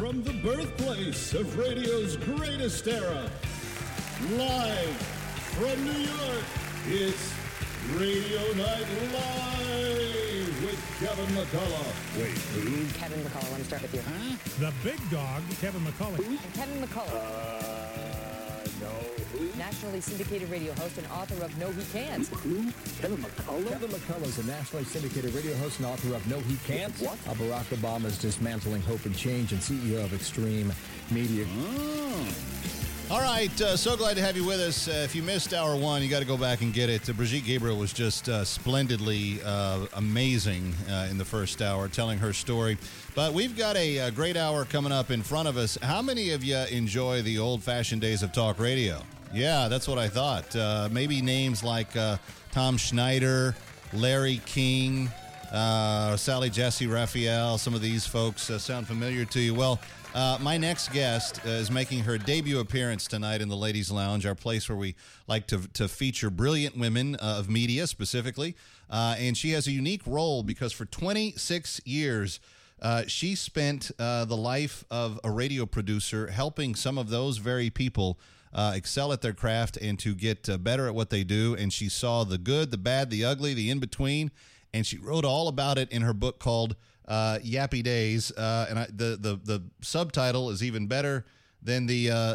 from the birthplace of radio's greatest era, live from New York, it's Radio Night Live with Kevin McCullough. Wait, who? Kevin McCullough, let me start with you. Huh? The big dog, Kevin McCullough. And Kevin McCullough. No, who? Nationally syndicated radio host and author of No He Can't. Who? Kevin McCullough? Kevin McCullough is a nationally syndicated radio host and author of No He Can't. What? Barack Obama's Dismantling Hope and Change and CEO of Extreme Media. All right, so glad to have you with us. If you missed hour one, you got to go back and get it. Brigitte Gabriel was just splendidly amazing in the first hour, telling her story. But we've got a great hour coming up in front of us. How many of you enjoy the old-fashioned days of talk radio? Yeah, that's what I thought. Maybe names like Tom Schneider, Larry King, Sally Jesse Raphael. Some of these folks sound familiar to you. Well, my next guest is making her debut appearance tonight in the Ladies Lounge, our place where we like to feature brilliant women of media specifically. And she has a unique role because for 26 years, she spent the life of a radio producer helping some of those very people excel at their craft and to get better at what they do. And she saw the good, the bad, the ugly, the in-between. And she wrote all about it in her book called Yappy Days. The subtitle is even better than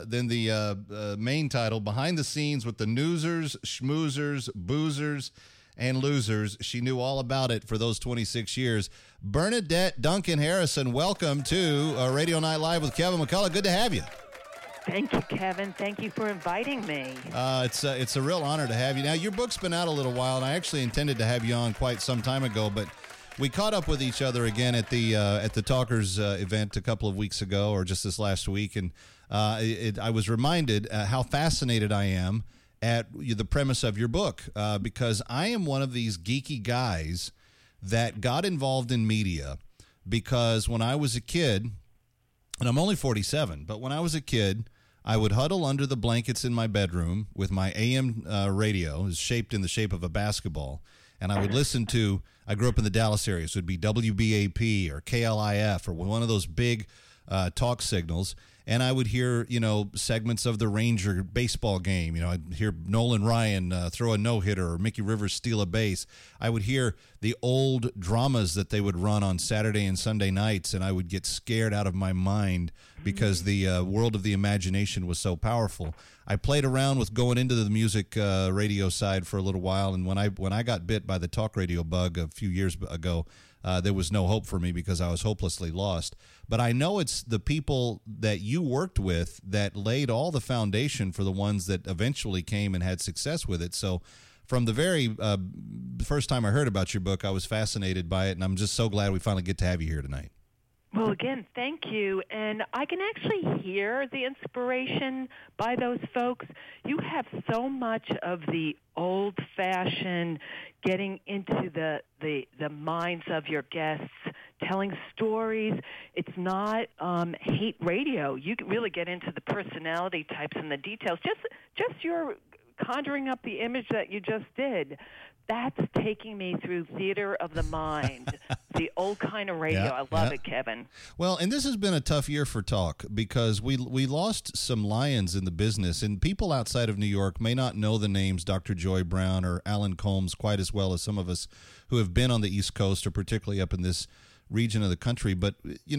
the main title, Behind the Scenes with the Newsers, Schmoozers, Boozers, and Losers. She knew all about it for those 26 years. Bernadette Duncan Harrison, welcome to Radio Night Live with Kevin McCullough. Good to have you. Thank you, Kevin. Thank you for inviting me. It's a real honor to have you. Now, your book's been out a little while, and I actually intended to have you on quite some time ago, but we caught up with each other again at the Talkers event a couple of weeks ago, or just this last week, and I was reminded how fascinated I am at the premise of your book, because I am one of these geeky guys that got involved in media because when I was a kid, and I'm only 47, but when I was a kid, I would huddle under the blankets in my bedroom with my AM radio, is shaped in the shape of a basketball, and I would listen to, I grew up in the Dallas area, so it would be WBAP or KLIF or one of those big talk signals, and I would hear, segments of the Ranger baseball game. I'd hear Nolan Ryan throw a no-hitter or Mickey Rivers steal a base. I would hear the old dramas that they would run on Saturday and Sunday nights, and I would get scared out of my mind because the world of the imagination was so powerful. I played around with going into the music radio side for a little while, and when I got bit by the talk radio bug a few years ago, there was no hope for me because I was hopelessly lost. But I know it's the people that you worked with that laid all the foundation for the ones that eventually came and had success with it. So from the very first time I heard about your book, I was fascinated by it, and I'm just so glad we finally get to have you here tonight. Well, again, thank you. And I can actually hear the inspiration by those folks. You have so much of the old-fashioned getting into the minds of your guests, telling stories. It's not hate radio. You can really get into the personality types and the details. Just your conjuring up the image that you just did. That's taking me through theater of the mind, the old kind of radio. I love it, Kevin. Well, and this has been a tough year for talk because we lost some lions in the business, and people outside of New York may not know the names Dr. Joy Brown or Alan Colmes quite as well as some of us who have been on the East Coast or particularly up in this region of the country. But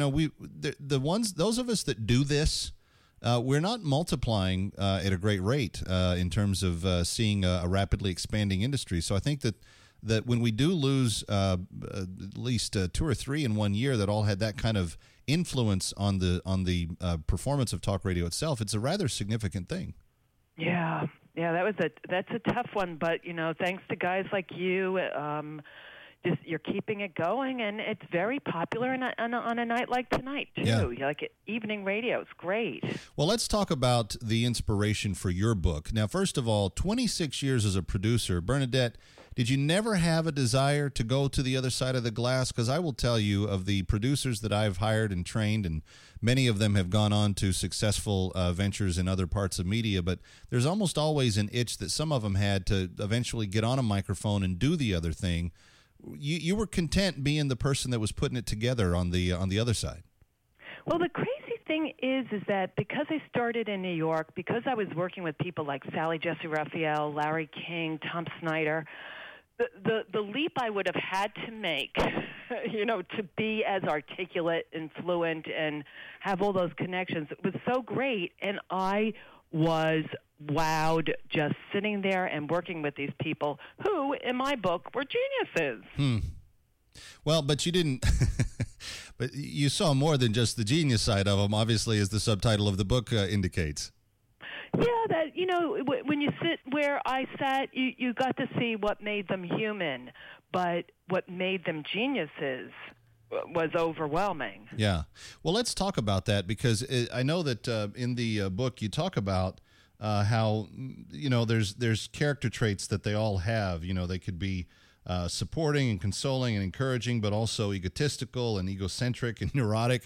those of us that do this, we're not multiplying at a great rate in terms of seeing a rapidly expanding industry. So I think that when we do lose at least two or three in 1 year that all had that kind of influence on the performance of talk radio itself, it's a rather significant thing. Yeah, that's a tough one. But thanks to guys like you. You're keeping it going, and it's very popular on a night like tonight, too. Yeah. Like evening radio. It's great. Well, let's talk about the inspiration for your book. Now, first of all, 26 years as a producer. Bernadette, did you never have a desire to go to the other side of the glass? Because I will tell you, of the producers that I've hired and trained, and many of them have gone on to successful ventures in other parts of media, but there's almost always an itch that some of them had to eventually get on a microphone and do the other thing. You were content being the person that was putting it together on the other side. Well, the crazy thing is that because I started in New York, because I was working with people like Sally Jesse Raphael, Larry King, Tom Snyder, the leap I would have had to make, to be as articulate and fluent and have all those connections was so great, and I was wowed just sitting there and working with these people who, in my book, were geniuses. Well, but you didn't. But you saw more than just the genius side of them, obviously, as the subtitle of the book indicates. Yeah, that when you sit where I sat, you got to see what made them human, but what made them geniuses was overwhelming. Yeah. Well, let's talk about that, because I know that in the book you talk about how there's character traits that they all have. They could be supporting and consoling and encouraging, but also egotistical and egocentric and neurotic.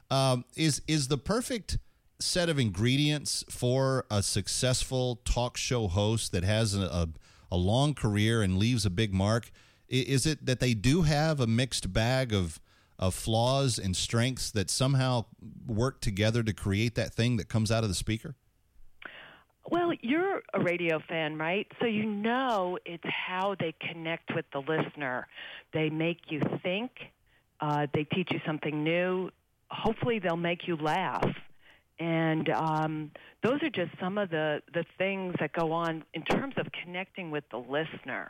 Is the perfect set of ingredients for a successful talk show host that has a long career and leaves a big mark? Is it that they do have a mixed bag of flaws and strengths that somehow work together to create that thing that comes out of the speaker? Well, you're a radio fan, right? So you know it's how they connect with the listener. They make you think. They teach you something new. Hopefully they'll make you laugh. And those are just some of the things that go on in terms of connecting with the listener.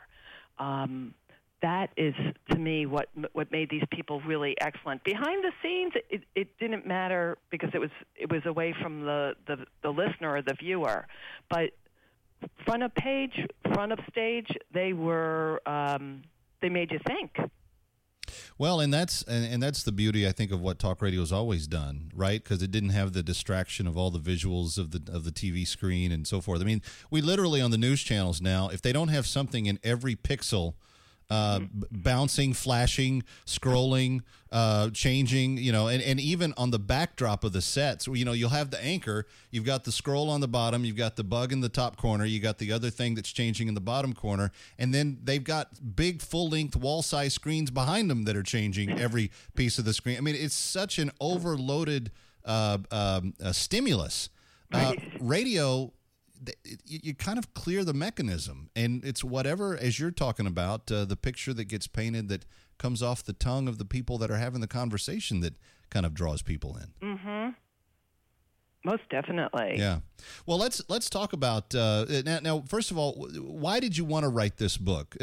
That is, to me, what made these people really excellent. Behind the scenes, it didn't matter because it was away from the listener or the viewer. But front of stage, they were they made you think. Well, and that's the beauty, I think, of what talk radio has always done, right? Because it didn't have the distraction of all the visuals of the TV screen and so forth. I mean, we literally on the news channels now, if they don't have something in every pixel, bouncing, flashing, scrolling, changing, and even on the backdrop of the sets, you'll have the anchor, you've got the scroll on the bottom, you've got the bug in the top corner, you got the other thing that's changing in the bottom corner, and then they've got big full-length wall-size screens behind them that are changing every piece of the screen. I mean, it's such an overloaded stimulus. Radio, you kind of clear the mechanism, and it's whatever, as you're talking about, the picture that gets painted that comes off the tongue of the people that are having the conversation that kind of draws people in. Mm-hmm. Most definitely. Yeah. Well, let's talk about now. First of all, why did you want to write this book?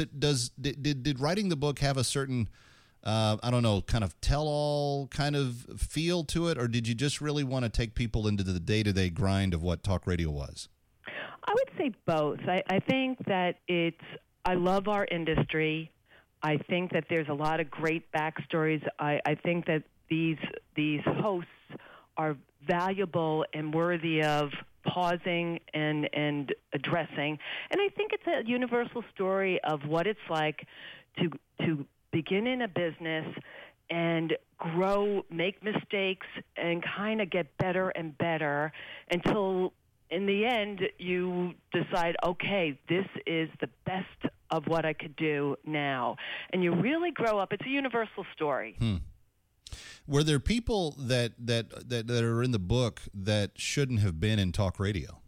Did writing the book have a certain kind of tell-all kind of feel to it, or did you just really want to take people into the day-to-day grind of what talk radio was? I would say both. I think that I love our industry. I think that there's a lot of great backstories. I think that these hosts are valuable and worthy of pausing and addressing. And I think it's a universal story of what it's like to begin in a business and grow, make mistakes, and kind of get better and better until in the end you decide, okay, this is the best of what I could do now. And you really grow up. It's a universal story. Were there people that are in the book that shouldn't have been in talk radio?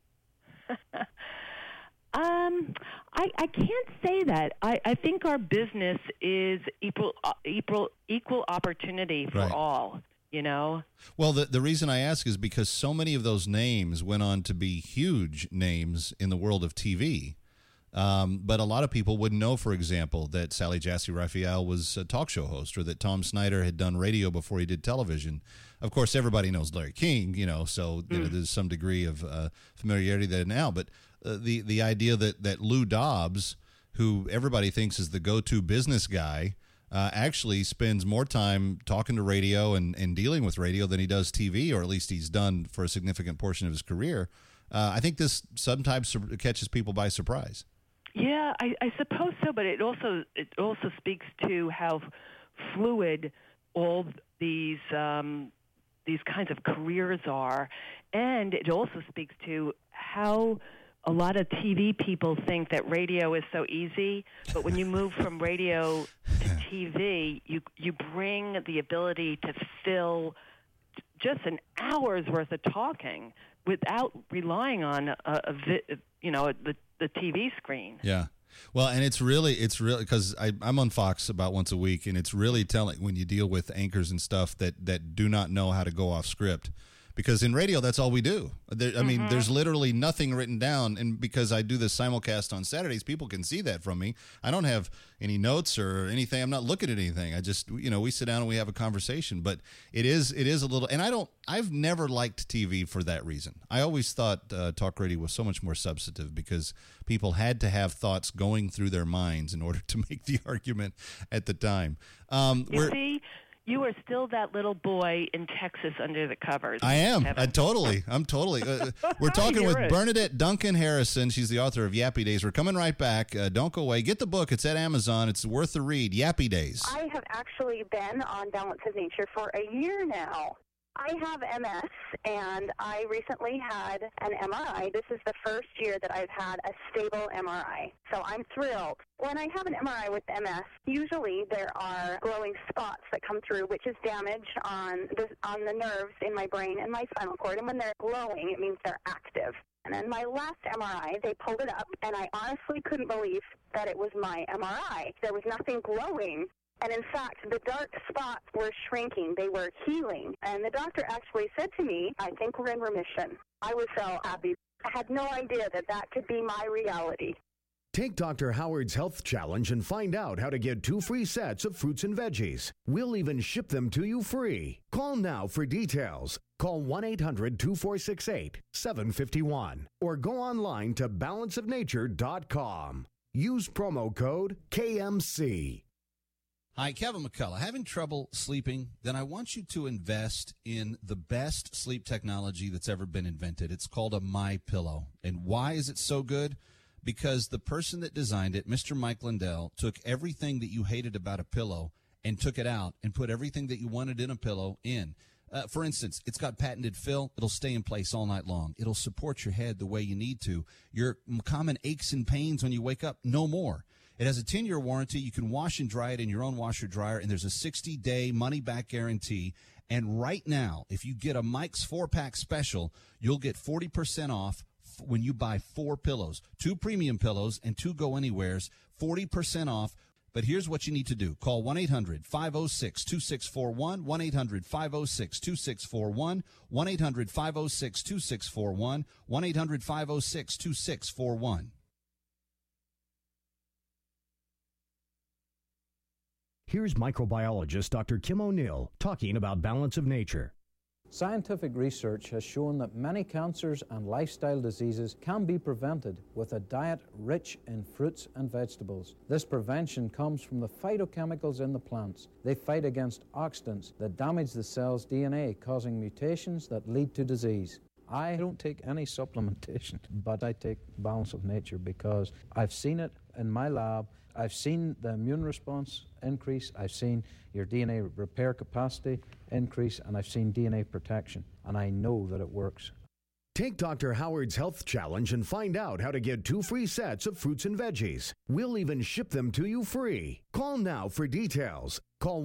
I can't say that. I think our business is equal opportunity for all, Well, the reason I ask is because so many of those names went on to be huge names in the world of TV. But a lot of people wouldn't know, for example, that Sally Jesse Raphael was a talk show host, or that Tom Snyder had done radio before he did television. Of course, everybody knows Larry King, so there's some degree of familiarity there now. But the idea that Lou Dobbs, who everybody thinks is the go-to business guy, actually spends more time talking to radio and dealing with radio than he does TV, or at least he's done for a significant portion of his career. I think this sometimes catches people by surprise. Yeah, I suppose so, but it also speaks to how fluid all these kinds of careers are, and it also speaks to how a lot of TV people think that radio is so easy, but when you move from radio to TV, you bring the ability to fill just an hour's worth of talking without relying on the TV screen. Yeah. Well, and it's really because I'm on Fox about once a week, and it's really telling when you deal with anchors and stuff that do not know how to go off script. Because in radio, that's all we do. I mean, there's literally nothing written down. And because I do this simulcast on Saturdays, people can see that from me. I don't have any notes or anything. I'm not looking at anything. I just, we sit down and we have a conversation. But it is a little, and I've never liked TV for that reason. I always thought talk radio was so much more substantive because people had to have thoughts going through their minds in order to make the argument at the time. You see? You are still that little boy in Texas under the covers. I am. I'm totally. We're talking with Bernadette Duncan Harrison. She's the author of Yappy Days. We're coming right back. Don't go away. Get the book. It's at Amazon. It's worth a read. Yappy Days. I have actually been on Balance of Nature for a year now. I have MS, and I recently had an MRI. This is the first year that I've had a stable MRI, so I'm thrilled. When I have an MRI with MS, usually there are glowing spots that come through, which is damage on the nerves in my brain and my spinal cord, and when they're glowing, it means they're active. And then my last MRI, they pulled it up, and I honestly couldn't believe that it was my MRI. There was nothing glowing. And in fact, the dark spots were shrinking. They were healing. And the doctor actually said to me, I think we're in remission. I was so happy. I had no idea that could be my reality. Take Dr. Howard's Health Challenge and find out how to get 2 free sets of fruits and veggies. We'll even ship them to you free. Call now for details. Call 1-800-2468-751 or go online to balanceofnature.com. Use promo code KMC. Hi, Kevin McCullough. Having trouble sleeping? Then I want you to invest in the best sleep technology that's ever been invented. It's called a MyPillow. And why is it so good? Because the person that designed it, Mr. Mike Lindell, took everything that you hated about a pillow and took it out and put everything that you wanted in a pillow in. For instance, it's got patented fill. It'll stay in place all night long. It'll support your head the way you need to. Your common aches and pains when you wake up, no more. It has a 10-year warranty. You can wash and dry it in your own washer dryer, and there's a 60-day money-back guarantee. And right now, if you get a Mike's 4-pack special, you'll get 40% off when you buy 4 pillows, 2 premium pillows and 2 go-anywheres, 40% off. But here's what you need to do. Call 1-800-506-2641, 1-800-506-2641, 1-800-506-2641, 1-800-506-2641. Here's microbiologist Dr. Kim O'Neill talking about Balance of Nature. Scientific research has shown that many cancers and lifestyle diseases can be prevented with a diet rich in fruits and vegetables. This prevention comes from the phytochemicals in the plants. They fight against oxidants that damage the cell's DNA, causing mutations that lead to disease. I don't take any supplementation, but I take Balance of Nature because I've seen it in my lab. I've seen the immune response increase, I've seen your DNA repair capacity increase, and I've seen DNA protection, and I know that it works. Take Dr. Howard's Health Challenge and find out how to get 2 free sets of fruits and veggies. We'll even ship them to you free. Call now for details. Call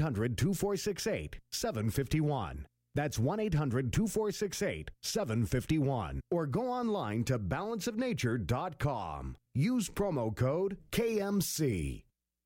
1-800-2468-751. That's 1-800-2468-751. Or go online to balanceofnature.com. Use promo code KMC.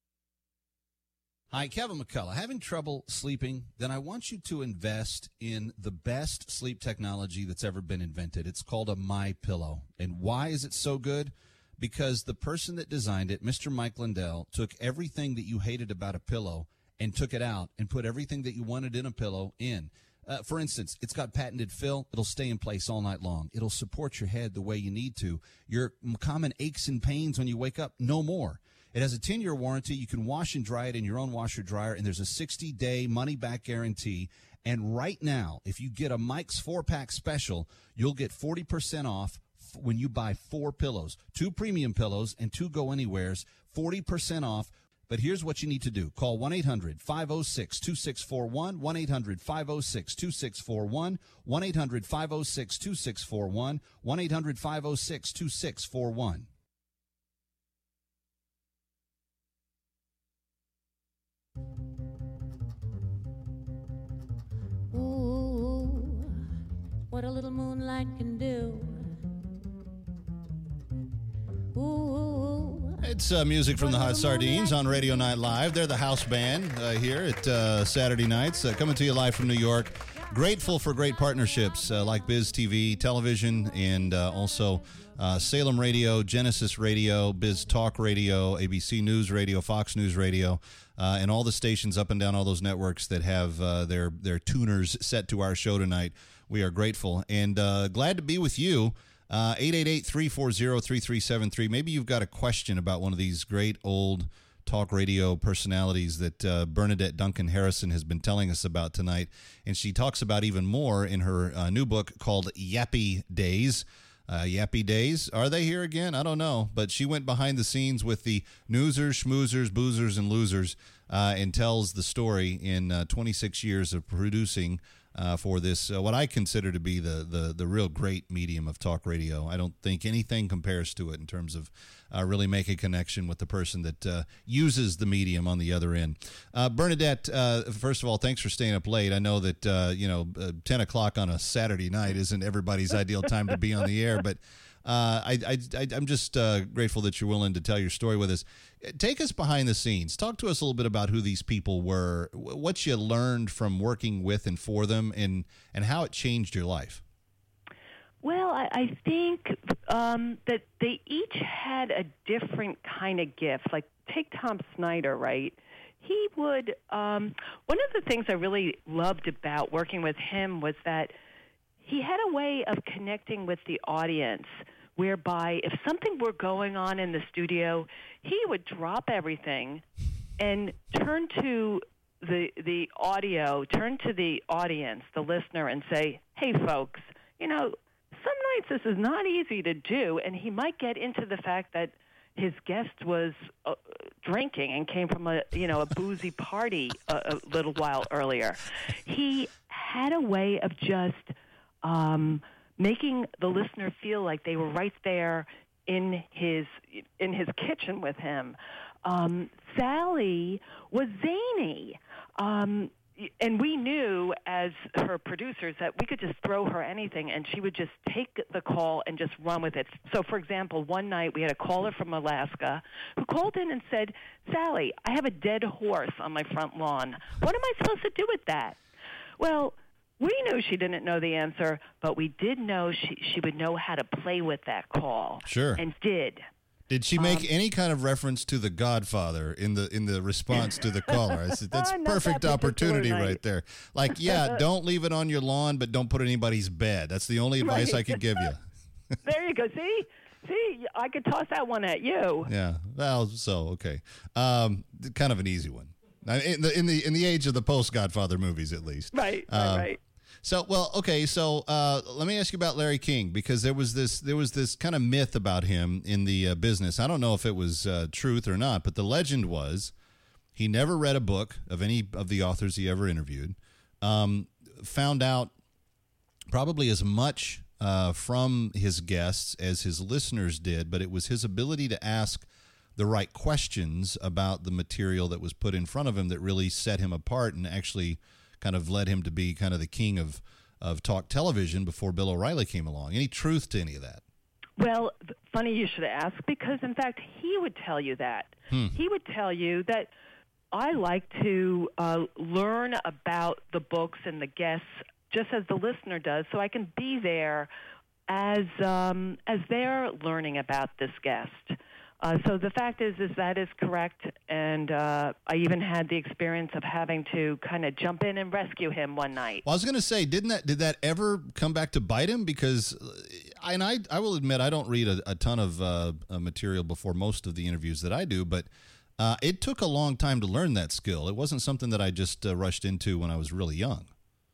Hi, Kevin McCullough. Having trouble sleeping? Then I want you to invest in the best sleep technology that's ever been invented. It's called a MyPillow. And why is it so good? Because the person that designed it, Mr. Mike Lindell, took everything that you hated about a pillow and took it out and put everything that you wanted in a pillow in. For instance, it's got patented fill. It'll stay in place all night long. It'll support your head the way you need to. Your common aches and pains when you wake up, no more. It has a 10-year warranty. You can wash and dry it in your own washer dryer, and there's a 60-day money-back guarantee. And right now, if you get a Mike's 4-pack special, you'll get 40% off when you buy 4 pillows, 2 premium pillows and 2 go-anywheres, 40% off. But here's what you need to do. Call 1-800-506-2641, 1-800-506-2641, 1-800-506-2641, 1-800-506-2641. Ooh, what a little moonlight can do. Ooh. It's music from the Hot Sardines on Radio Night Live. They're the house band here at Saturday nights, coming to you live from New York. Grateful for great partnerships like Biz TV, television, and also Salem Radio, Genesis Radio, Biz Talk Radio, ABC News Radio, Fox News Radio, and all the stations up and down all those networks that have their tuners set to our show tonight. We are grateful and glad to be with you. 888-340-3373. Maybe you've got a question about one of these great old talk radio personalities that Bernadette Duncan Harrison has been telling us about tonight. And she talks about even more in her new book called Yappy Days. Yappy Days, are they here again? I don't know. But she went behind the scenes with the newsers, schmoozers, boozers, and losers and tells the story in 26 years of producing for this, what I consider to be the real great medium of talk radio. I don't think anything compares to it in terms of really make a connection with the person that uses the medium on the other end. Bernadette, first of all, thanks for staying up late. I know that 10 o'clock on a Saturday night isn't everybody's ideal time to be on the air, but I'm just grateful that you're willing to tell your story with us. Take us behind the scenes. Talk to us a little bit about who these people were, what you learned from working with and for them, and how it changed your life. Well, I think that they each had a different kind of gift. Like, take Tom Snyder, right? He would, one of the things I really loved about working with him was that he had a way of connecting with the audience, whereby if something were going on in the studio, he would drop everything and turn to the audio, turn to the audience, the listener, and say, hey, folks, some nights this is not easy to do, and he might get into the fact that his guest was drinking and came from a boozy party a little while earlier. He had a way of just making the listener feel like they were right there in his kitchen with him. Sally was zany. And we knew as her producers that we could just throw her anything and she would just take the call and just run with it. So, for example, one night we had a caller from Alaska who called in and said, Sally, I have a dead horse on my front lawn. What am I supposed to do with that? Well, we knew she didn't know the answer, but we did know she would know how to play with that call. Sure. And did. Did she make any kind of reference to The Godfather in the response to the caller? I said, that's perfect opportunity right there. Like, yeah, don't leave it on your lawn, but don't put it in anybody's bed. That's the only advice I could give you. There you go. See, I could toss that one at you. Yeah. Well, so okay, kind of an easy one. In the age of the post Godfather movies, at least. Right. So, well, okay. So, let me ask you about Larry King, because there was this kind of myth about him in the business. I don't know if it was truth or not, but the legend was he never read a book of any of the authors he ever interviewed. Found out probably as much from his guests as his listeners did, but it was his ability to ask the right questions about the material that was put in front of him that really set him apart and actually kind of led him to be kind of the king of talk television before Bill O'Reilly came along. Any truth to any of that? Well, funny you should ask, because, in fact, he would tell you that. He would tell you that I like to learn about the books and the guests just as the listener does, so I can be there as they're learning about this guest. So the fact is that is correct, and I even had the experience of having to kind of jump in and rescue him one night. Well, I was going to say, did that ever come back to bite him? Because I will admit I don't read a ton of material before most of the interviews that I do, but it took a long time to learn that skill. It wasn't something that I just rushed into when I was really young.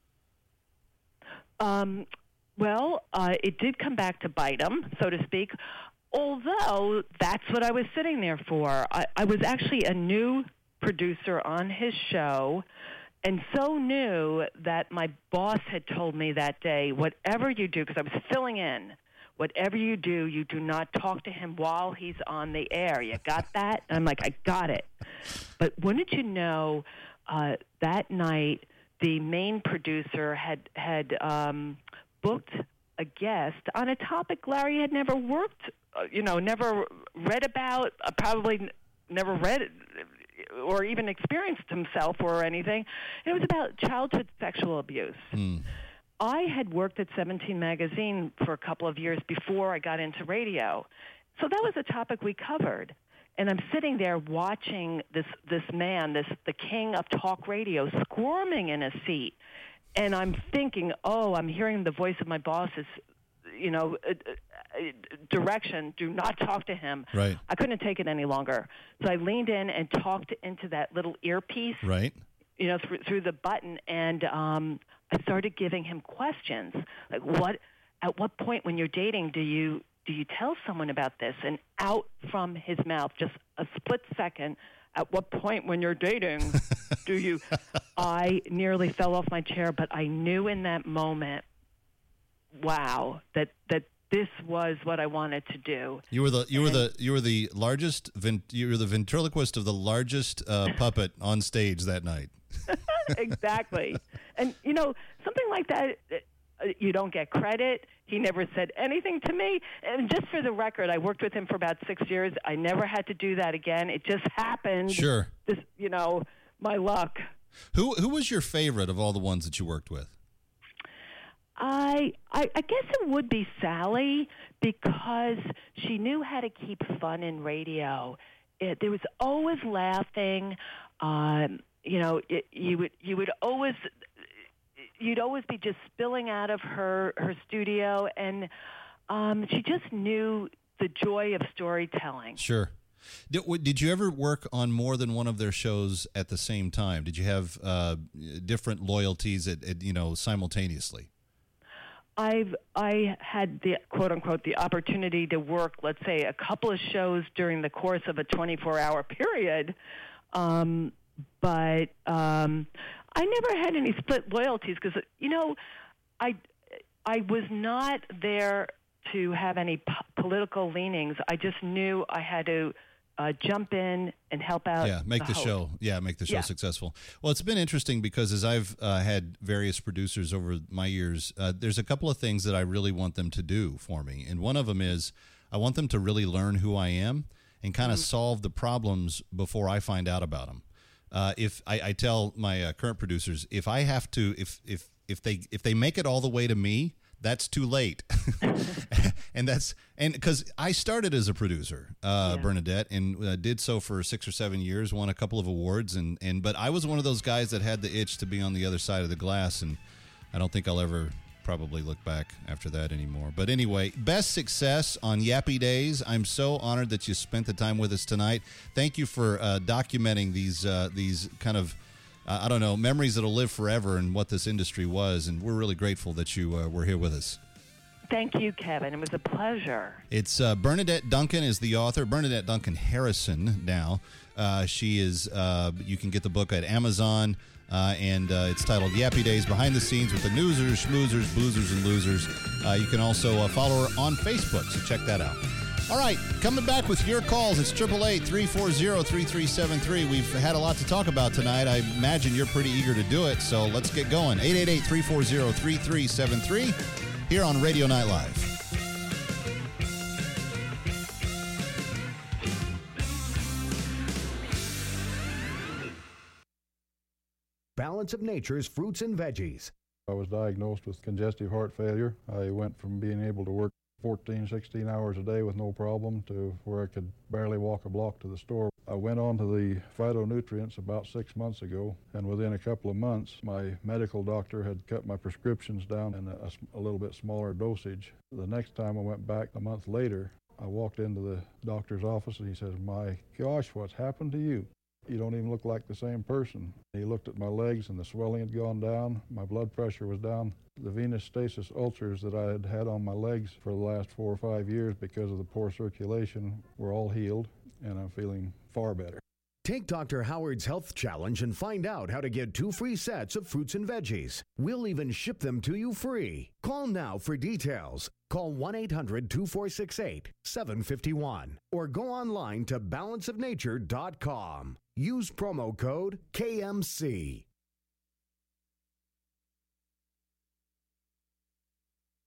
Well, it did come back to bite him, so to speak. Although that's what I was sitting there for. I was actually a new producer on his show, and so new that my boss had told me that day, whatever you do, because I was filling in, whatever you do not talk to him while he's on the air. You got that? And I'm like, I got it. But wouldn't you know, that night the main producer had booked a guest on a topic Larry had never worked, never read about, probably never read or even experienced himself or anything. It was about childhood sexual abuse. I had worked at 17 Magazine for a couple of years before I got into radio. So that was a topic we covered. And I'm sitting there watching this man, the king of talk radio, squirming in a seat. And I'm thinking, I'm hearing the voice of my boss's, direction. Do not talk to him. Right. I couldn't take it any longer. So I leaned in and talked into that little earpiece. Right. Through the button. And I started giving him questions. Like, at what point when you're dating do you tell someone about this? And out from his mouth, just a split second, at what point when you're dating do you... I nearly fell off my chair, but I knew in that moment, wow, that this was what I wanted to do. You were the ventriloquist of the largest puppet on stage that night. Exactly. And, something like that, you don't get credit. He never said anything to me. And just for the record, I worked with him for about 6 years. I never had to do that again. It just happened. Sure. This, my luck. Who was your favorite of all the ones that you worked with? I guess it would be Sally, because she knew how to keep fun in radio. There was always laughing. You'd always be just spilling out of her studio, and she just knew the joy of storytelling. Sure. Did you ever work on more than one of their shows at the same time? Did you have different loyalties simultaneously? I had the quote unquote the opportunity to work, let's say, a couple of shows during the course of a 24-hour period, but I never had any split loyalties because I was not there to have any political leanings. I just knew I had to jump in and help out. Make the show successful. Well, it's been interesting because as I've had various producers over my years, there's a couple of things that I really want them to do for me. And one of them is I want them to really learn who I am and kind of solve the problems before I find out about them. If I tell my current producers, if I have to, if they make it all the way to me, that's too late. and because I started as a producer, Bernadette, and did so for 6 or 7 years, won a couple of awards, but I was one of those guys that had the itch to be on the other side of the glass, and I don't think I'll ever probably look back after that anymore. But anyway, best success on Yappy Days. I'm so honored that you spent the time with us tonight. Thank you for documenting these kind of memories that'll live forever and what this industry was. And we're really grateful that you were here with us. Thank you, Kevin. It was a pleasure. It's Bernadette Duncan is the author. Bernadette Duncan Harrison now. She is, you can get the book at Amazon, and it's titled Yappy Days, Behind the Scenes with the Newsers, Schmoozers, Boozers, and Losers. You can also follow her on Facebook, so check that out. All right, coming back with your calls. It's 888-340-3373. We've had a lot to talk about tonight. I imagine you're pretty eager to do it, so let's get going. 888-340-3373 here on Radio Night Live. Balance of Nature's fruits and veggies. I was diagnosed with congestive heart failure. I went from being able to work 14, 16 hours a day with no problem to where I could barely walk a block to the store. I went on to the phytonutrients about 6 months ago, and within a couple of months, my medical doctor had cut my prescriptions down in a little bit smaller dosage. The next time I went back a month later, I walked into the doctor's office and he says, "My gosh, what's happened to you? You don't even look like the same person." He looked at my legs and the swelling had gone down. My blood pressure was down. The venous stasis ulcers that I had had on my legs for the last 4 or 5 years because of the poor circulation were all healed, and I'm feeling far better. Take Dr. Howard's Health Challenge and find out how to get 2 free sets of fruits and veggies. We'll even ship them to you free. Call now for details. Call 1-800-2468-751 or go online to balanceofnature.com. Use promo code KMC.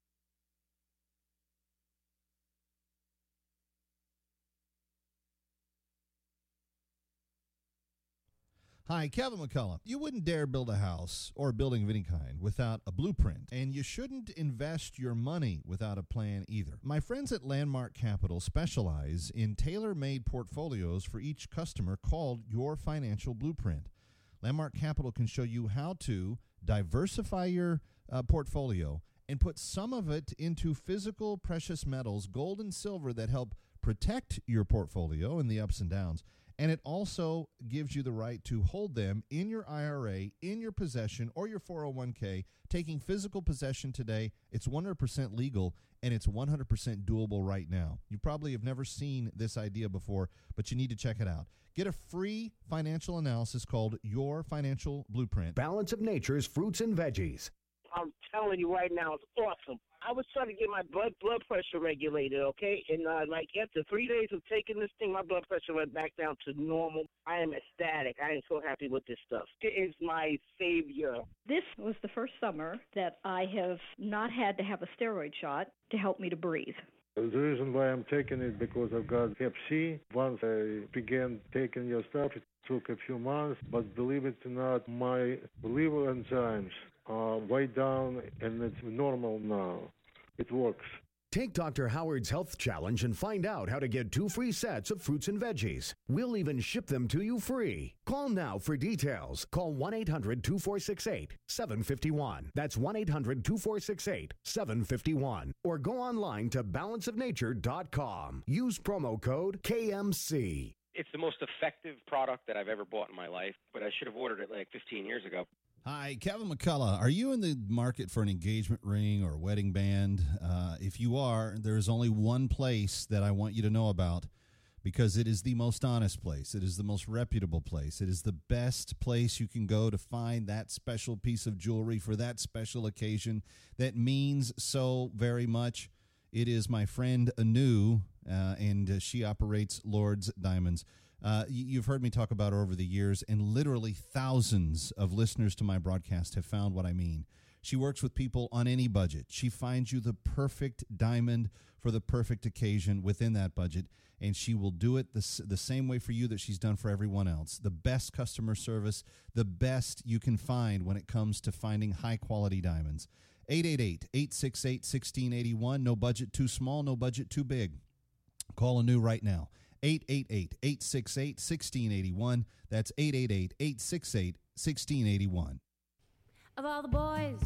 Hi, Kevin McCullough. You wouldn't dare build a house or a building of any kind without a blueprint, and you shouldn't invest your money without a plan either. My friends at Landmark Capital specialize in tailor-made portfolios for each customer called Your Financial Blueprint. Landmark Capital can show you how to diversify your portfolio and put some of it into physical precious metals, gold and silver, that help protect your portfolio in the ups and downs. And it also gives you the right to hold them in your IRA, in your possession, or your 401k. Taking physical possession today, it's 100% legal, and it's 100% doable right now. You probably have never seen this idea before, but you need to check it out. Get a free financial analysis called Your Financial Blueprint. Balance of Nature's fruits and veggies. I'm telling you right now, it's awesome. I was trying to get my blood pressure regulated, okay? And like after 3 days of taking this thing, my blood pressure went back down to normal. I am ecstatic. I am so happy with this stuff. It is my savior. This was the first summer that I have not had to have a steroid shot to help me to breathe. The reason why I'm taking it because I've got Hep C. Once I began taking your stuff, it took a few months, but believe it or not, my liver enzymes are way down and it's normal now. It works. Take Dr. Howard's Health Challenge and find out how to get 2 free sets of fruits and veggies. We'll even ship them to you free. Call now for details. Call 1-800-2468-751. That's 1-800-2468-751. Or go online to balanceofnature.com. Use promo code KMC. It's the most effective product that I've ever bought in my life, but I should have ordered it like 15 years ago. Hi, Kevin McCullough. Are you in the market for an engagement ring or a wedding band? If you are, there is only one place that I want you to know about, because it is the most honest place. It is the most reputable place. It is the best place you can go to find that special piece of jewelry for that special occasion that means so very much. It is my friend Anu, and she operates Lord's Diamonds. You've heard me talk about her over the years, and literally thousands of listeners to my broadcast have found what I mean. She works with people on any budget. She finds you the perfect diamond for the perfect occasion within that budget, and she will do it the same way for you that she's done for everyone else. The best customer service, the best you can find when it comes to finding high-quality diamonds. 888-868-1681. No budget too small, no budget too big. Call Anu right now. 888-868-1681. That's 888-868-1681. Of all the boys,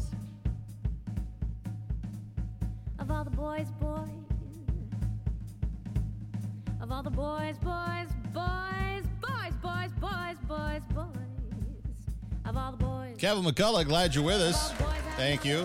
of all the boys, of all the boys, of all the boys. Kevin McCullough, glad you're with us. Thank you.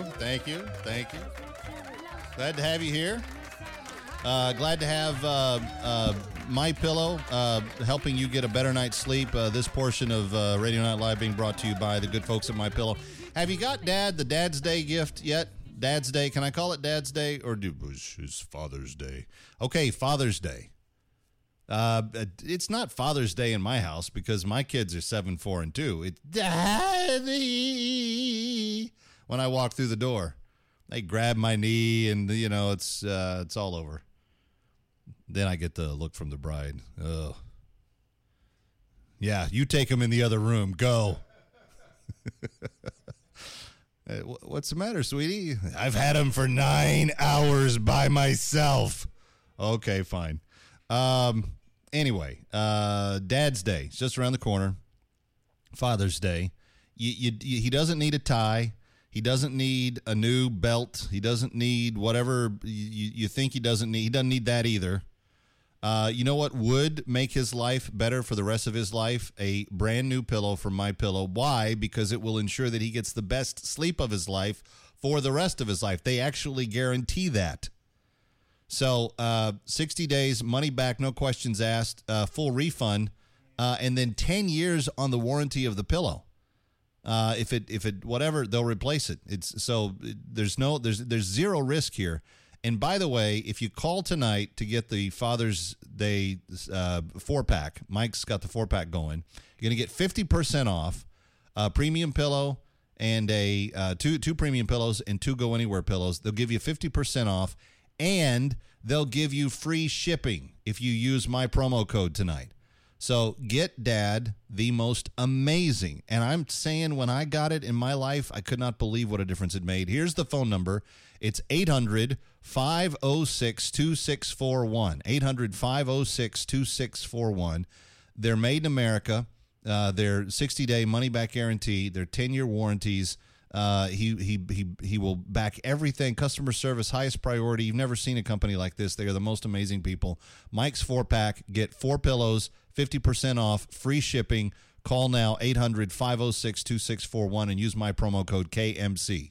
Glad to have you here. Glad to have My Pillow helping you get a better night's sleep. This portion of Radio Night Live being brought to you by the good folks at My Pillow. Have you got the Dad's Day gift yet? Dad's Day. Can I call it Dad's Day, or it's Father's Day? Okay, Father's Day. It's not Father's Day in my house because my kids are 7, 4, and 2. It's Daddy when I walk through the door. They grab my knee, and it's all over. Then I get the look from the bride. Oh, yeah, you take them in the other room. Go. What's the matter, sweetie? I've had them for 9 hours by myself. Okay, fine. Anyway, Dad's Day is just around the corner. Father's Day. He doesn't need a tie. He doesn't need a new belt. He doesn't need whatever you think he doesn't need. He doesn't need that either. You know what would make his life better for the rest of his life? A brand new pillow from My Pillow. Why? Because it will ensure that he gets the best sleep of his life for the rest of his life. They actually guarantee that. So 60 days, money back, no questions asked, full refund, and then 10 years on the warranty of the pillow. If it whatever, they'll replace it. There's zero risk here. And by the way, if you call tonight to get the Father's Day 4-pack, Mike's got the 4-pack going, you're going to get 50% off a premium pillow and two premium pillows and 2 Go Anywhere pillows. They'll give you 50% off, and they'll give you free shipping if you use my promo code tonight. So Get Dad, the most amazing. And I'm saying when I got it in my life, I could not believe what a difference it made. Here's the phone number. It's 800-506-2641. 800-506-2641. They're made in America. They're 60-day money-back guarantee. They're 10-year warranties. He will back everything. Customer service, highest priority. You've never seen a company like this. They are the most amazing people. Mike's 4-pack. Get 4 pillows, 50% off, free shipping. Call now, 800-506-2641, and use my promo code KMC.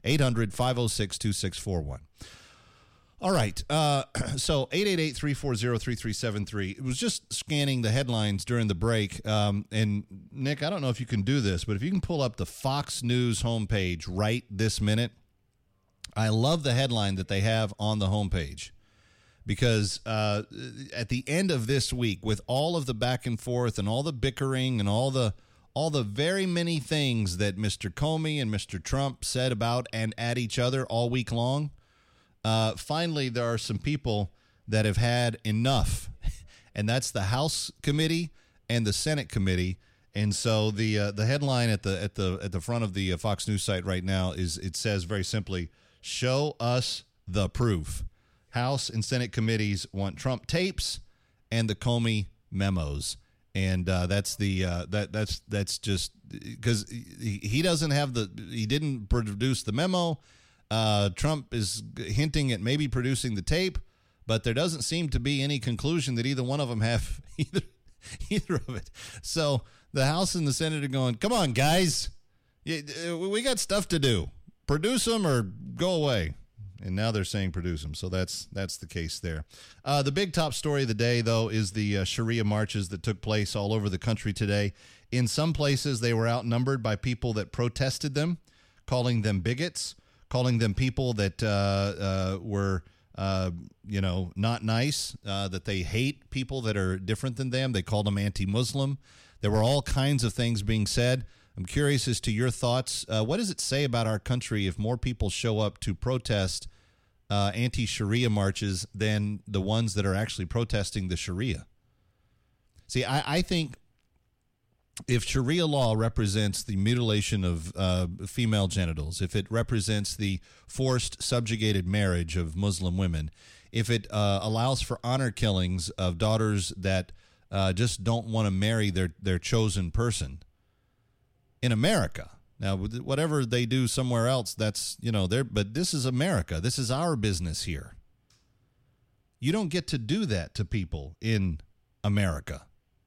800-506-2641. All right, so 888-340-3373. It was just scanning the headlines during the break, and Nick, I don't know if you can do this, but if you can pull up the Fox News homepage right this minute, I love the headline that they have on the homepage, because at the end of this week, with all of the back and forth and all the bickering and all the very many things that Mr. Comey and Mr. Trump said about and at each other all week long, finally, there are some people that have had enough, and that's the House committee and the Senate committee. And so the headline at the front of the Fox News site right now it says very simply, "Show us the proof." House and Senate committees want Trump tapes and the Comey memos, and that's just because he doesn't have he didn't produce the memo. Trump is hinting at maybe producing the tape, but there doesn't seem to be any conclusion that either one of them have either of it. So the House and the Senate are going, come on, guys. We got stuff to do. Produce them or go away. And now they're saying produce them. So that's the case there. The big top story of the day, though, is the Sharia marches that took place all over the country today. In some places, they were outnumbered by people that protested them, calling them bigots, calling them people that were, not nice, that they hate people that are different than them. They called them anti-Muslim. There were all kinds of things being said. I'm curious as to your thoughts. What does it say about our country if more people show up to protest anti-Sharia marches than the ones that are actually protesting the Sharia? See, I think if Sharia law represents the mutilation of female genitals, if it represents the forced subjugated marriage of Muslim women, if it allows for honor killings of daughters that just don't want to marry their chosen person in America. Now, whatever they do somewhere else, that's, but this is America. This is our business here. You don't get to do that to people in America.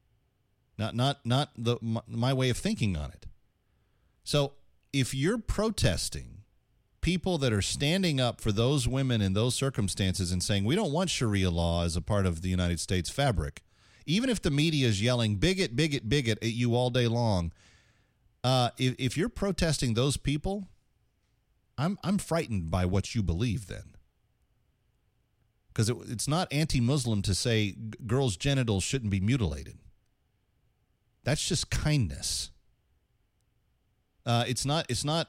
Not my way of thinking on it. So if you're protesting people that are standing up for those women in those circumstances and saying, we don't want Sharia law as a part of the United States fabric, even if the media is yelling bigot, bigot, bigot at you all day long, if you're protesting those people, I'm frightened by what you believe then. Because it's not anti-Muslim to say girls' genitals shouldn't be mutilated. That's just kindness. It's not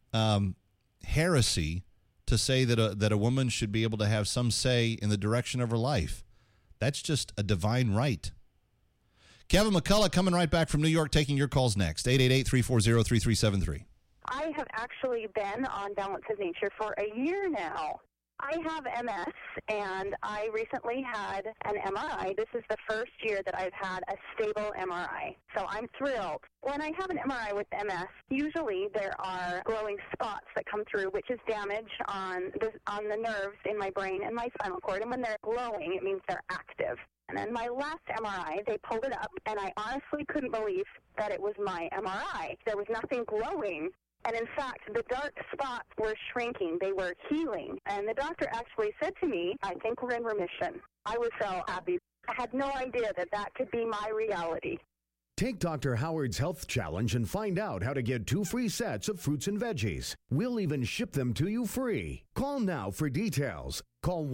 heresy to say that a woman should be able to have some say in the direction of her life. That's just a divine right. Kevin McCullough coming right back from New York, taking your calls next. 888-340-3373. I have actually been on Balance of Nature for a year now. I have MS, and I recently had an MRI. This is the first year that I've had a stable MRI, so I'm thrilled. When I have an MRI with MS, usually there are glowing spots that come through, which is damage on the nerves in my brain and my spinal cord, and when they're glowing, it means they're active. And then my last MRI, they pulled it up, and I honestly couldn't believe that it was my MRI. There was nothing glowing. And in fact, the dark spots were shrinking. They were healing. And the doctor actually said to me, I think we're in remission. I was so happy. I had no idea that could be my reality. Take Dr. Howard's Health Challenge and find out how to get 2 free sets of fruits and veggies. We'll even ship them to you free. Call now for details. Call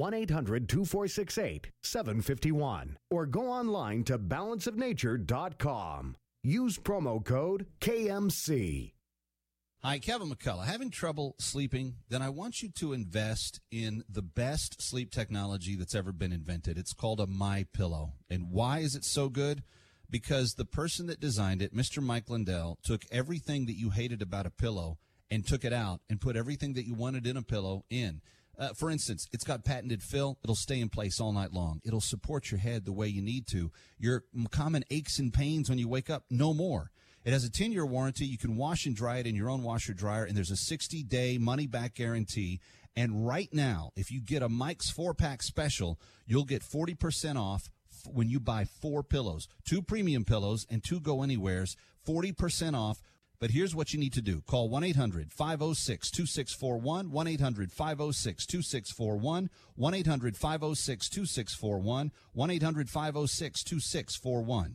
1-800-2468-751 or go online to balanceofnature.com. Use promo code KMC. Hi, Kevin McCullough. Having trouble sleeping? Then I want you to invest in the best sleep technology that's ever been invented. It's called a MyPillow. And why is it so good? because the person that designed it, Mr. Mike Lindell, took everything that you hated about a pillow and took it out and put everything that you wanted in a pillow in. For instance, it's got patented fill. It'll stay in place all night long. It'll support your head the way you need to. Your common aches and pains when you wake up, no more. It has a 10-year warranty. You can wash and dry it in your own washer dryer, and there's a 60-day money-back guarantee. And right now, if you get a Mike's 4-pack special, you'll get 40% off when you buy 4 pillows, 2 premium pillows and 2 go-anywheres, 40% off. But here's what you need to do. Call 1-800-506-2641, 1-800-506-2641, 1-800-506-2641, 1-800-506-2641.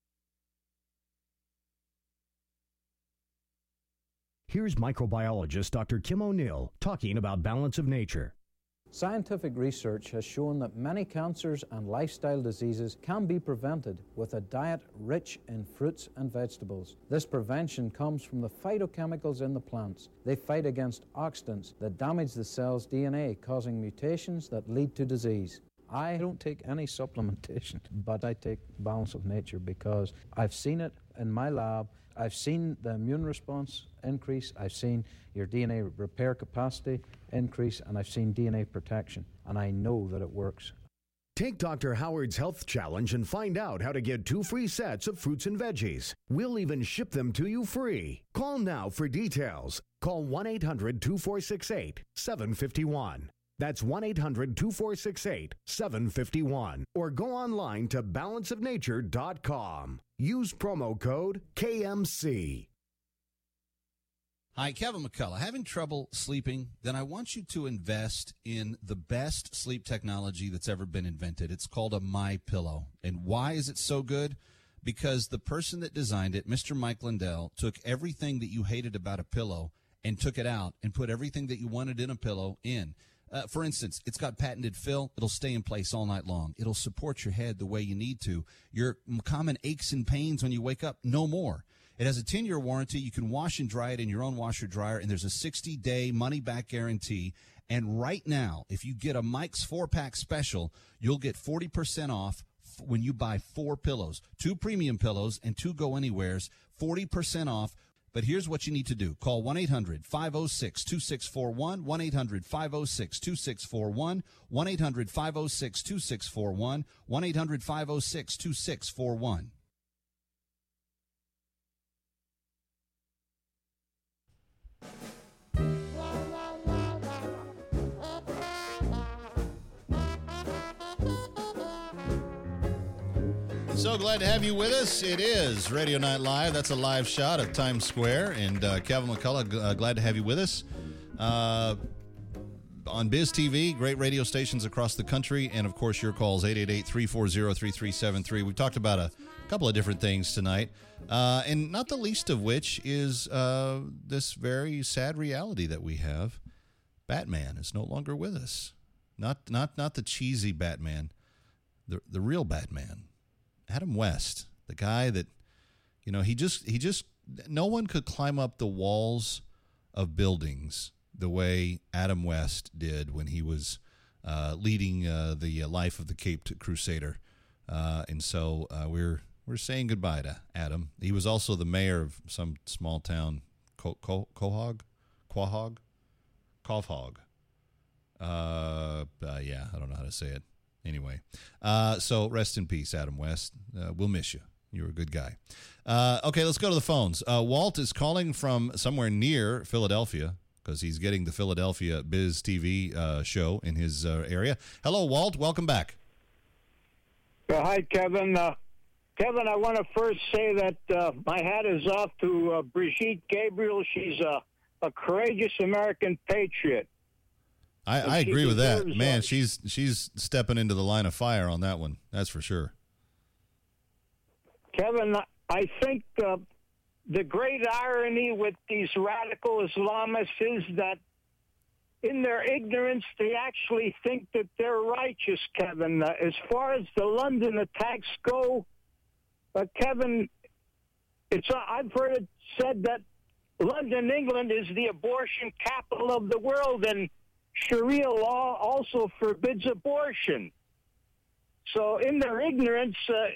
Here's microbiologist Dr. Kim O'Neill talking about balance of nature. Scientific research has shown that many cancers and lifestyle diseases can be prevented with a diet rich in fruits and vegetables. This prevention comes from the phytochemicals in the plants. They fight against oxidants that damage the cell's DNA, causing mutations that lead to disease. I don't take any supplementation, but I take Balance of Nature because I've seen it in my lab. I've seen the immune response increase, I've seen your DNA repair capacity increase, and I've seen DNA protection, and I know that it works. Take Dr. Howard's Health Challenge and find out how to get 2 free sets of fruits and veggies. We'll even ship them to you free. Call now for details. Call 1-800-2468-751. That's 1-800-2468-751. Or go online to balanceofnature.com. Use promo code KMC. Hi, Kevin McCullough. Having trouble sleeping? Then I want you to invest in the best sleep technology that's ever been invented. It's called a MyPillow. And why is it so good? Because the person that designed it, Mr. Mike Lindell, took everything that you hated about a pillow and took it out and put everything that you wanted in a pillow in. For instance, it's got patented fill. It'll stay in place all night long. It'll support your head the way you need to. Your common aches and pains when you wake up, no more. It has a 10-year warranty. You can wash and dry it in your own washer dryer, and there's a 60-day money-back guarantee. And right now, if you get a Mike's 4-pack special, you'll get 40% off when you buy 4 pillows, 2 premium pillows and 2 go-anywheres, 40% off. But here's what you need to do. Call 1-800-506-2641, 1-800-506-2641, 1-800-506-2641, 1-800-506-2641. So glad to have you with us. It is Radio Night Live. That's a live shot of Times Square. And Kevin McCullough, glad to have you with us. On Biz TV, great radio stations across the country. And, of course, your calls, 888-340-3373. We've talked about a couple of different things tonight. And not the least of which is this very sad reality that we have. Batman is no longer with us. Not the cheesy Batman, the real Batman. Adam West, the guy that, you know, he just no one could climb up the walls of buildings the way Adam West did when he was leading the life of the Caped Crusader. And so we're saying goodbye to Adam. He was also the mayor of some small town, Quahog. Yeah, I don't know how to say it. Anyway, so rest in peace, Adam West. We'll miss you. You were a good guy. Okay, let's go to the phones. Walt is calling from somewhere near Philadelphia because he's getting the Philadelphia Biz TV show in his area. Hello, Walt. Welcome back. Hi, Kevin. Kevin, I want to first say that my hat is off to Brigitte Gabriel. She's a courageous American patriot. I agree with that. Man, she's stepping into the line of fire on that one. That's for sure. Kevin, I think the great irony with these radical Islamists is that in their ignorance, they actually think that they're righteous, Kevin. As far as the London attacks go, Kevin, I've heard it said that London, England is the abortion capital of the world, and Sharia law also forbids abortion. So in their ignorance,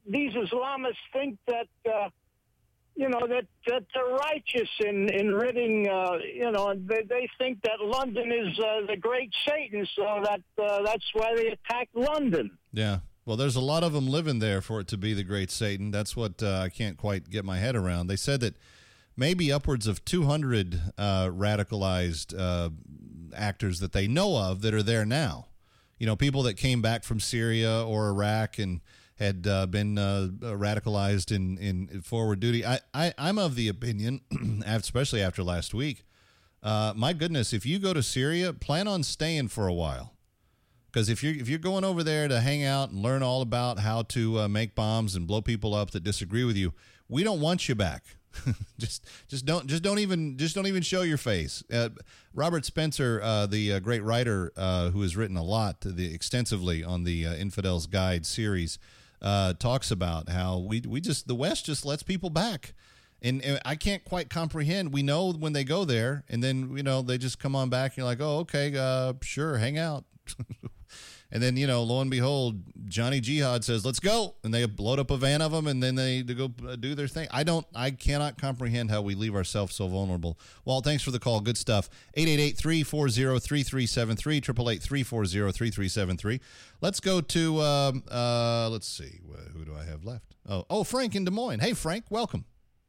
these Islamists think that that they're righteous in ridding. They think that London is the great Satan, so that's why they attacked London. Yeah. Well, there's a lot of them living there for it to be the great Satan. That's what I can't quite get my head around. They said that maybe upwards of 200 radicalized actors that they know of that are there now. People that came back from Syria or Iraq and had been radicalized in forward duty. I'm of the opinion, especially after last week, my goodness, if you go to Syria, plan on staying for a while. Because if you're going over there to hang out and learn all about how to make bombs and blow people up that disagree with you, we don't want you back. just don't even show your face. Robert Spencer, the great writer who has written a lot, extensively on the Infidels Guide series, talks about how the West just lets people back. And I can't quite comprehend. We know when they go there, and then they just come on back. And you're like, oh, okay, sure, hang out. And then, lo and behold, Johnny Jihad says, let's go. And they load up a van of them, and then they go do their thing. I cannot comprehend how we leave ourselves so vulnerable. Walt, thanks for the call. Good stuff. 888-340-3373, 888-340-3373. Let's go to, let's see, who do I have left? Oh, Frank in Des Moines. Hey, Frank, welcome.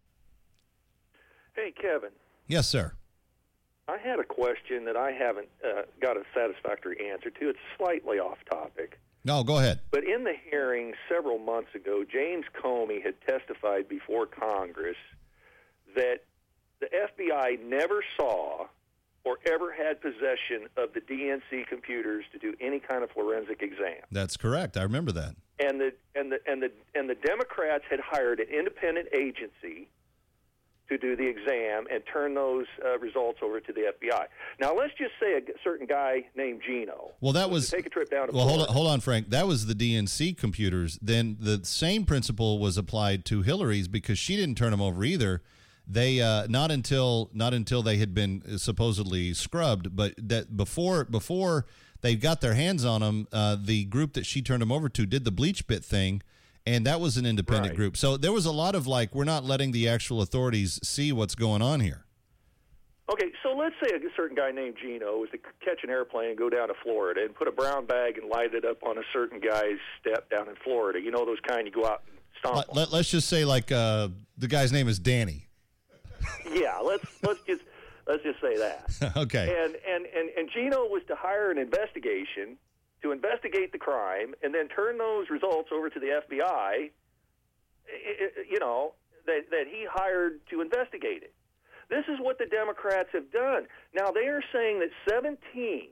Hey, Kevin. Yes, sir. I had a question that I haven't got a satisfactory answer to. It's slightly off topic. No, go ahead. But in the hearing several months ago, James Comey had testified before Congress that the FBI never saw or ever had possession of the DNC computers to do any kind of forensic exam. That's correct. I remember that. And the Democrats had hired an independent agency to do the exam and turn those results over to the FBI. Now, let's just say a certain guy named Gino. Well, that was take a trip down to Florida. Hold on, Frank. That was the DNC computers. Then the same principle was applied to Hillary's because she didn't turn them over either. They not until they had been supposedly scrubbed, but that before they got their hands on them, the group that she turned them over to did the bleach bit thing. And that was an independent group. So there was a lot of we're not letting the actual authorities see what's going on here. Okay, so let's say a certain guy named Gino was to catch an airplane and go down to Florida and put a brown bag and light it up on a certain guy's step down in Florida. You know those kind you go out and stomp on. Let's just say the guy's name is Danny. Yeah, let's just say that. Okay. And Gino was to hire an investigation to investigate the crime and then turn those results over to the FBI, that he hired to investigate it. This is what the Democrats have done. Now, they are saying that 17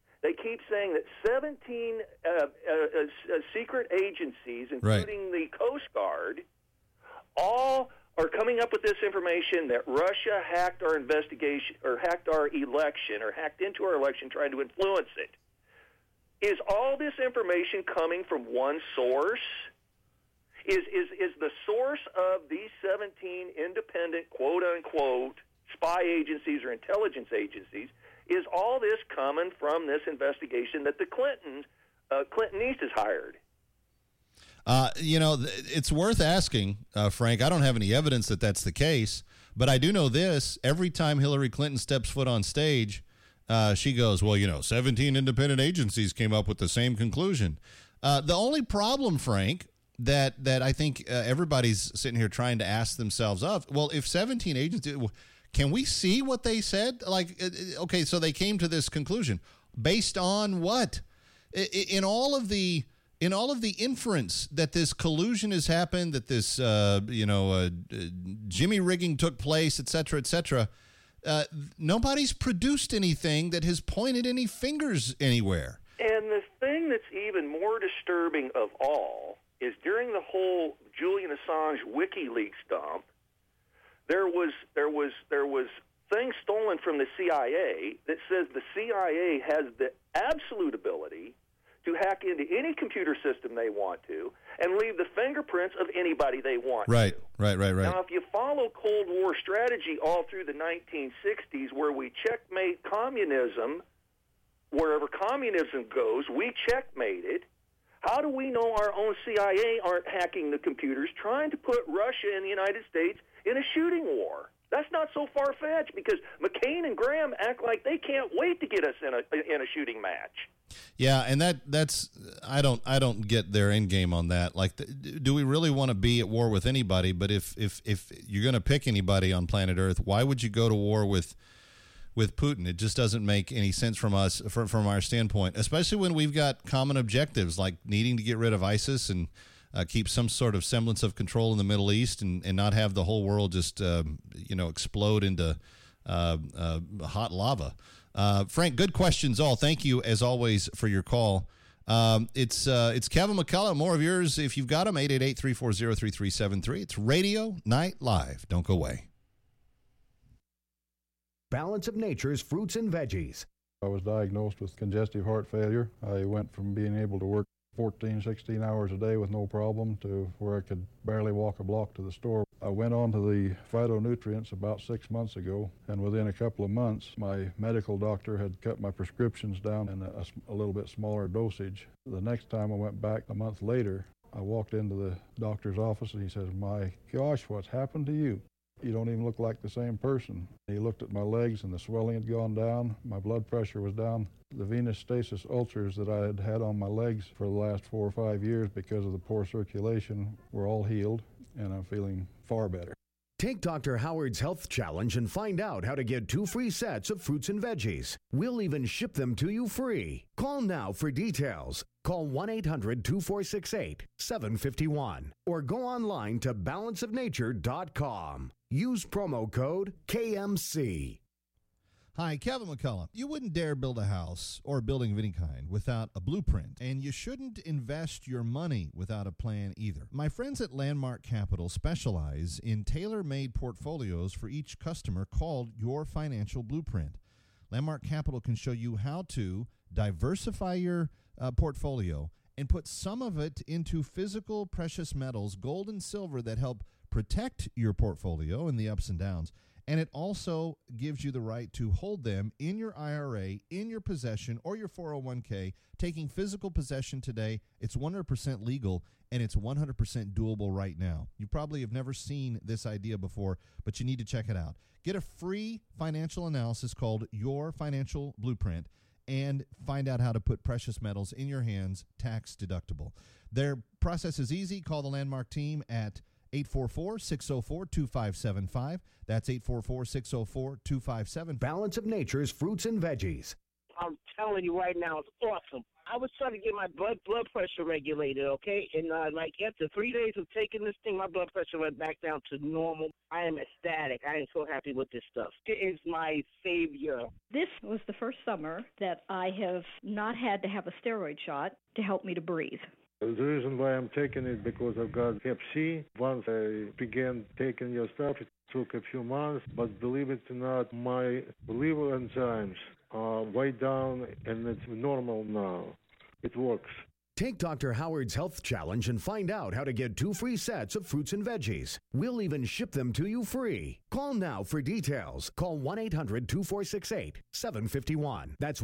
secret agencies, including the Coast Guard, all are coming up with this information that Russia hacked our investigation or hacked our election or hacked into our election trying to influence it. Is all this information coming from one source? Is the source of these 17 independent, quote-unquote, spy agencies or intelligence agencies, is all this coming from this investigation that the Clintonistas hired? It's worth asking, Frank. I don't have any evidence that that's the case, but I do know this. Every time Hillary Clinton steps foot on stage, she goes, 17 independent agencies came up with the same conclusion. The only problem, Frank, that I think everybody's sitting here trying to ask themselves if 17 agencies, can we see what they said? Okay, so they came to this conclusion based on what? In all of the inference that this collusion has happened, that this jimmy rigging took place, et cetera, nobody's produced anything that has pointed any fingers anywhere. And the thing that's even more disturbing of all is during the whole Julian Assange WikiLeaks dump, there was things stolen from the CIA that says the CIA has the absolute ability to hack into any computer system they want to and leave the fingerprints of anybody they want to. Right. Now, if you follow Cold War strategy all through the 1960s, where we checkmate communism, wherever communism goes, we checkmate it. How do we know our own CIA aren't hacking the computers, trying to put Russia and the United States in a shooting war? That's not so far-fetched, because McCain and Graham act like they can't wait to get us in a shooting match. Yeah, and that's I don't get their end game on that. Like, do we really want to be at war with anybody? But if you're going to pick anybody on planet Earth, why would you go to war with Putin? It just doesn't make any sense from our standpoint, especially when we've got common objectives like needing to get rid of ISIS and keep some sort of semblance of control in the Middle East, and not have the whole world just explode into hot lava. Frank, good questions all. Thank you as always for your call. It's Kevin McCullough. More of yours if you've got them. 888-340-3373. It's Radio Night Live. Don't go away. Balance of Nature's fruits and veggies. I was diagnosed with congestive heart failure. I went from being able to work 14, 16 hours a day with no problem to where I could barely walk a block to the store. I went on to the phytonutrients about 6 months ago, and within a couple of months, my medical doctor had cut my prescriptions down in a little bit smaller dosage. The next time I went back a month later, I walked into the doctor's office and he says, "My gosh, what's happened to you? You don't even look like the same person." He looked at my legs and the swelling had gone down. My blood pressure was down. The venous stasis ulcers that I had had on my legs for the last 4 or 5 years because of the poor circulation were all healed, and I'm feeling far better. Take Dr. Howard's Health Challenge and find out how to get 2 free sets of fruits and veggies. We'll even ship them to you free. Call now for details. Call 1-800-2468-751 or go online to balanceofnature.com. Use promo code KMC. Hi, Kevin McCullough. You wouldn't dare build a house or a building of any kind without a blueprint, and you shouldn't invest your money without a plan either. My friends at Landmark Capital specialize in tailor-made portfolios for each customer called Your Financial Blueprint. Landmark Capital can show you how to diversify your portfolio and put some of it into physical precious metals, gold and silver, that help protect your portfolio in the ups and downs. And it also gives you the right to hold them in your IRA, in your possession, or your 401k. Taking physical possession today, it's 100% legal, and it's 100% doable right now. You probably have never seen this idea before, but you need to check it out. Get a free financial analysis called Your Financial Blueprint and find out how to put precious metals in your hands tax deductible. Their process is easy. Call the Landmark team at 844-604-2575. That's 844-604-2575. Balance of Nature's fruits and veggies. I'm telling you right now, it's awesome. I was trying to get my blood pressure regulated, okay? And after 3 days of taking this thing, my blood pressure went back down to normal. I am ecstatic. I am so happy with this stuff. It is my savior. This was the first summer that I have not had to have a steroid shot to help me to breathe. The reason why I'm taking it because I've got Hep C. Once I began taking your stuff, it took a few months, but believe it or not, my liver enzymes are way down and it's normal now. It works. Take Dr. Howard's Health Challenge and find out how to get 2 free sets of fruits and veggies. We'll even ship them to you free. Call now for details. Call 1-800-2468-751. That's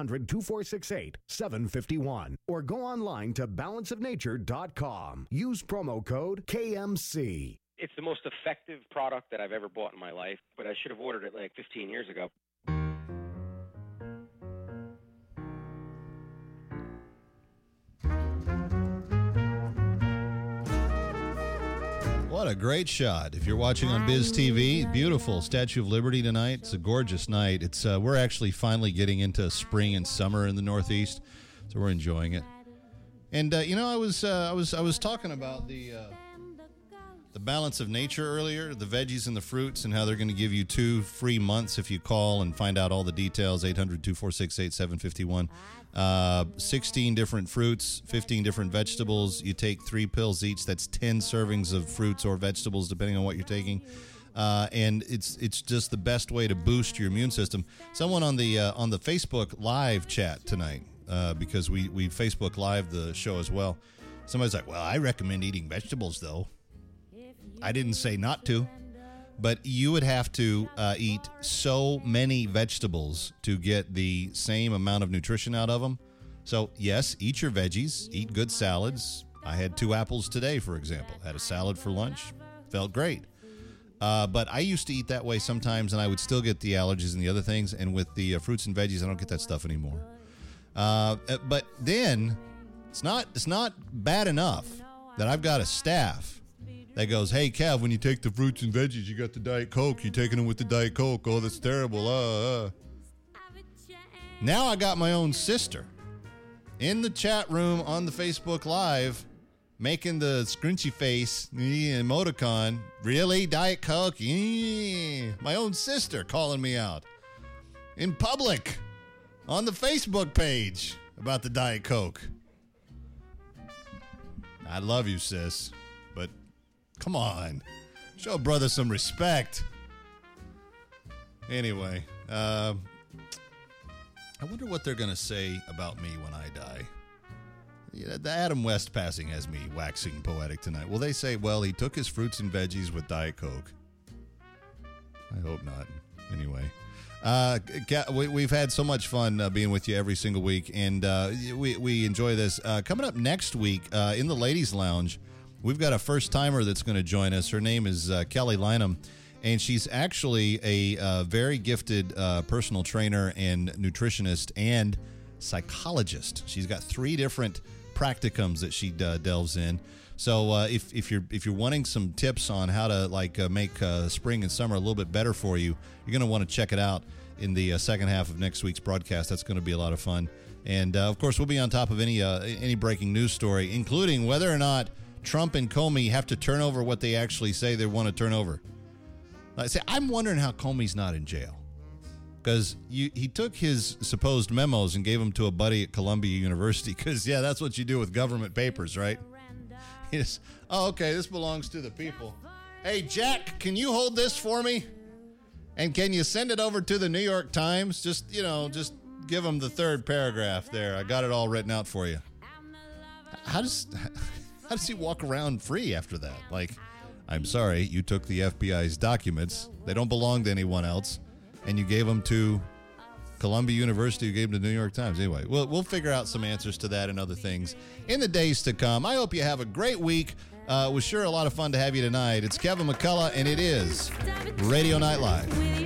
1-800-2468-751. Or go online to balanceofnature.com. Use promo code KMC. It's the most effective product that I've ever bought in my life, but I should have ordered it like 15 years ago. What a great shot. If you're watching on Biz TV, beautiful Statue of Liberty tonight. It's a gorgeous night. It's we're actually finally getting into spring and summer in the Northeast, so we're enjoying it. And I was talking about the balance of nature earlier, the veggies and the fruits, and how they're going to give you 2 free months if you call and find out all the details. 800-246-8751. 16 different fruits, 15 different vegetables. You take 3 pills each. That's 10 servings of fruits or vegetables, depending on what you're taking. And it's just the best way to boost your immune system. Someone on the Facebook Live chat tonight, because we Facebook Live the show as well. Somebody's like, "Well, I recommend eating vegetables, though." I didn't say not to, but you would have to eat so many vegetables to get the same amount of nutrition out of them So, yes, eat your veggies, eat good salads. I had 2 apples today, for example. Had a salad for lunch. Felt great. But I used to eat that way sometimes, and I would still get the allergies and the other things. And with the fruits and veggies, I don't get that stuff anymore. But then it's not bad enough that I've got a staff that goes, hey, Kev, when you take the fruits and veggies, you got the Diet Coke. You're taking them with the Diet Coke. Oh, that's terrible. Now I got my own sister in the chat room on the Facebook Live making the scrunchy face emoticon. Really? Diet Coke? My own sister calling me out in public on the Facebook page about the Diet Coke. I love you, sis, but come on. Show brother some respect. Anyway, I wonder what they're going to say about me when I die. Yeah, the Adam West passing has me waxing poetic tonight. Will they say, well, he took his fruits and veggies with Diet Coke? I hope not. Anyway, we've had so much fun being with you every single week, and we enjoy this. Coming up next week in the Ladies Lounge, we've got a first-timer that's going to join us. Her name is Kelly Lynham, and she's actually a very gifted personal trainer and nutritionist and psychologist. She's got 3 different practicums that she delves in. So if you're wanting some tips on how to make spring and summer a little bit better for you, you're going to want to check it out in the second half of next week's broadcast. That's going to be a lot of fun. And of course, we'll be on top of any breaking news story, including whether or not Trump and Comey have to turn over what they actually say they want to turn over. I'm wondering how Comey's not in jail. Because he took his supposed memos and gave them to a buddy at Columbia University. Because, yeah, that's what you do with government papers, right? Okay, this belongs to the people. Hey, Jack, can you hold this for me? And can you send it over to the New York Times? Just give them the 3rd paragraph there. I got it all written out for you. How does he walk around free after that? I'm sorry, you took the FBI's documents. They don't belong to anyone else. And you gave them to Columbia University, you gave them to the New York Times. Anyway, we'll figure out some answers to that and other things in the days to come. I hope you have a great week. It was sure a lot of fun to have you tonight. It's Kevin McCullough, and it is Radio Night Live.